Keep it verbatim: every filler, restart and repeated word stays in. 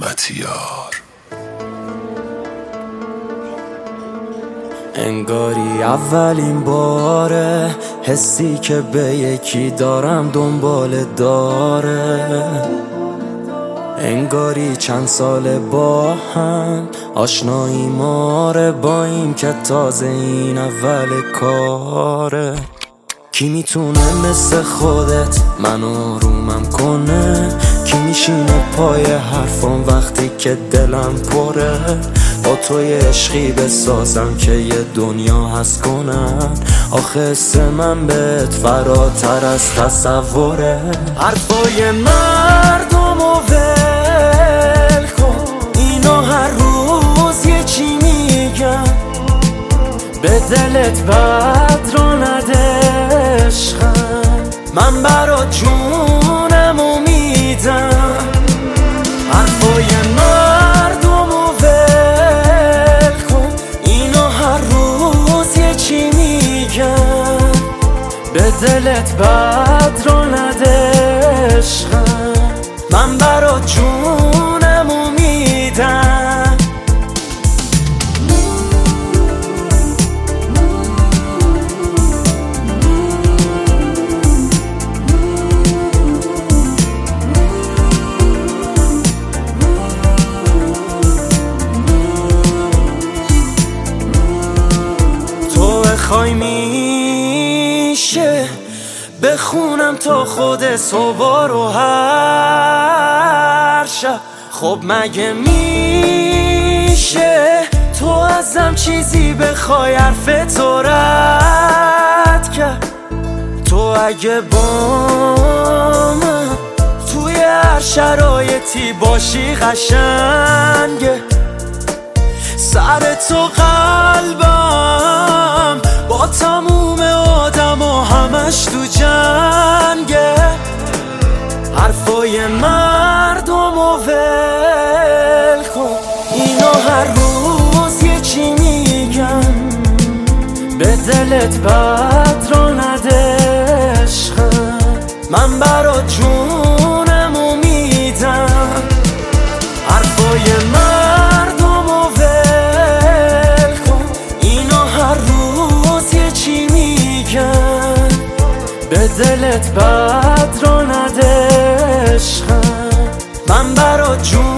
مطیار. انگاری اولین باره حسی که به یکی دارم دنبال داره، انگاری چند سال با هم آشنایی ماره، با این که تازه این اول کاره. کی میتونه مثل خودت من آرومم کنه؟ کی میشینه پای حرفم وقتی که دلم پره؟ با تو یه عشقی بسازم که یه دنیا هست کنن. آخه حس من بهت فراتر از تصوره. حرفای مردم و ول کن، اینا هر روز یه چی میگن. به دلت بد رو نده عشقم، من برات جونمو میدم. حرفای مردم و ول کن، اینا هر روز یه چی میگن. به دلت بد رو نده عشقم، من برات جونمو میدم. بخوای میشه بخونم تا خود صبح رو هر شب. خب مگه میشه تو ازم چیزی بخوای حرف تو رد کرد؟ تو اگه با من توی هر شرایطی باشی قشنگه. سر تو قلبم با تموم آدم و همش تو جنگه. حرفای مردم و ول کن، اینا هر روز یه چی میگن. به دلت بد رو نده عشقم، من برات جونمو میدم. حرفای مردم و ول کن، اینا هر روز یه چی میگن. به دلت بد رو نده عشقم، من برات جون